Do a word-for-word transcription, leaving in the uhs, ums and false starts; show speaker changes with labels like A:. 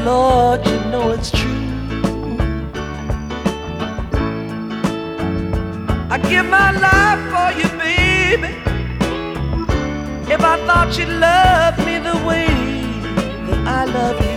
A: Lord, you know it's true. I give my life for you, baby. If I thought you loved me the way that I love you.